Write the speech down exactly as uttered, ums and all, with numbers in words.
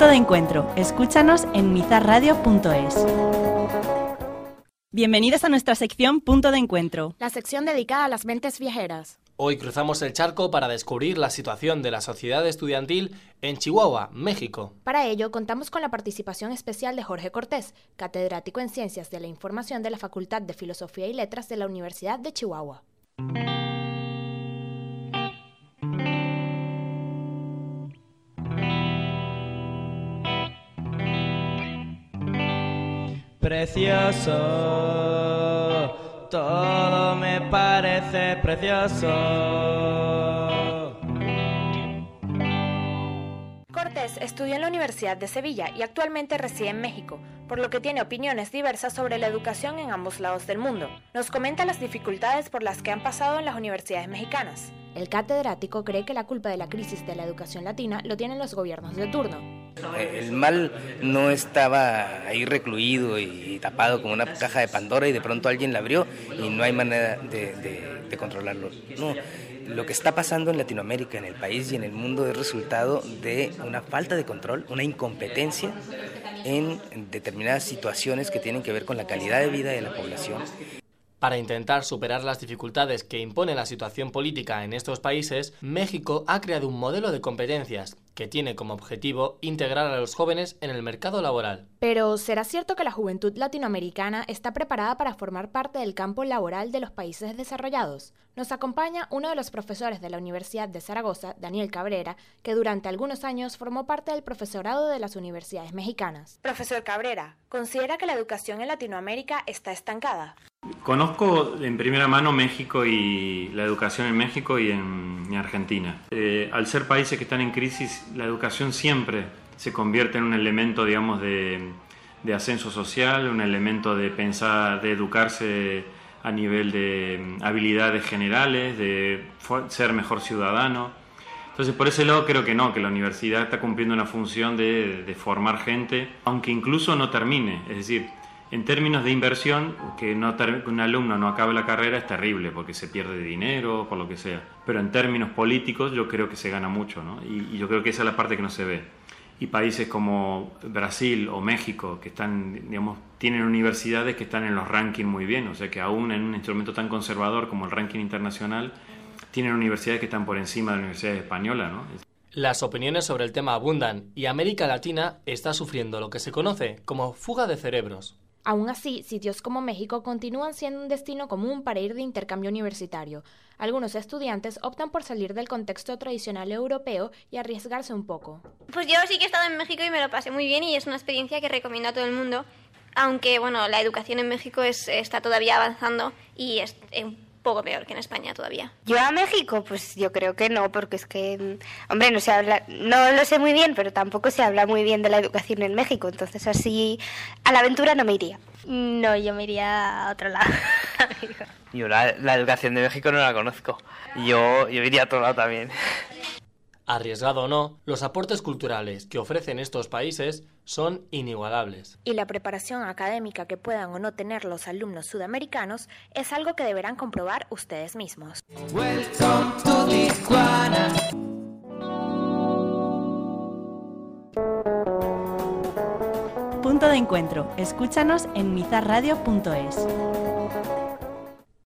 Punto de encuentro. Escúchanos en mizar radio punto es. Bienvenidos a nuestra sección Punto de encuentro. La sección dedicada a las mentes viajeras. Hoy cruzamos el charco para descubrir la situación de la sociedad estudiantil en Chihuahua, México. Para ello, contamos con la participación especial de Jorge Cortés, catedrático en Ciencias de la Información de la Facultad de Filosofía y Letras de la Universidad de Chihuahua. Precioso, todo me parece precioso. Cortés estudió en la Universidad de Sevilla y actualmente reside en México, por lo que tiene opiniones diversas sobre la educación en ambos lados del mundo. Nos comenta las dificultades por las que han pasado en las universidades mexicanas. El catedrático cree que la culpa de la crisis de la educación latina lo tienen los gobiernos de turno. El mal no estaba ahí recluido y tapado como una caja de Pandora y de pronto alguien la abrió y no hay manera de, de, de controlarlo. No, lo que está pasando en Latinoamérica, en el país y en el mundo es resultado de una falta de control, una incompetencia en determinadas situaciones que tienen que ver con la calidad de vida de la población. Para intentar superar las dificultades que impone la situación política en estos países, México ha creado un modelo de competencias que tiene como objetivo integrar a los jóvenes en el mercado laboral. Pero, ¿será cierto que la juventud latinoamericana está preparada para formar parte del campo laboral de los países desarrollados? Nos acompaña uno de los profesores de la Universidad de Zaragoza, Daniel Cabrera, que durante algunos años formó parte del profesorado de las universidades mexicanas. Profesor Cabrera, ¿considera que la educación en Latinoamérica está estancada? Conozco en primera mano México y la educación en México y en, en Argentina. Eh, al ser países que están en crisis, la educación siempre se convierte en un elemento, digamos, de, de ascenso social, un elemento de pensar, de educarse a nivel de habilidades generales, de ser mejor ciudadano. Entonces, por ese lado creo que no, que la universidad está cumpliendo una función de, de formar gente, aunque incluso no termine, es decir, en términos de inversión, que, no ter- que un alumno no acabe la carrera es terrible porque se pierde dinero, por lo que sea. Pero en términos políticos yo creo que se gana mucho, ¿no? Y, y yo creo que esa es la parte que no se ve. Y países como Brasil o México, que están, digamos, tienen universidades que están en los rankings muy bien, o sea que aún en un instrumento tan conservador como el ranking internacional, tienen universidades que están por encima de las universidades españolas, ¿no? Las opiniones sobre el tema abundan y América Latina está sufriendo lo que se conoce como fuga de cerebros. Aún así, sitios como México continúan siendo un destino común para ir de intercambio universitario. Algunos estudiantes optan por salir del contexto tradicional europeo y arriesgarse un poco. Pues yo sí que he estado en México y me lo pasé muy bien y es una experiencia que recomiendo a todo el mundo, aunque bueno, la educación en México es, está todavía avanzando y es un poco peor que en España todavía. ¿Yo a México? Pues yo creo que no, porque es que, hombre, no se habla, no lo sé muy bien, pero tampoco se habla muy bien de la educación en México, entonces así a la aventura no me iría. No, yo me iría a otro lado. Yo la, la educación de México no la conozco, yo, yo iría a otro lado también. Arriesgado o no, los aportes culturales que ofrecen estos países son inigualables. Y la preparación académica que puedan o no tener los alumnos sudamericanos es algo que deberán comprobar ustedes mismos. Welcome to Tijuana. Punto de encuentro. Escúchanos en mizar radio punto es.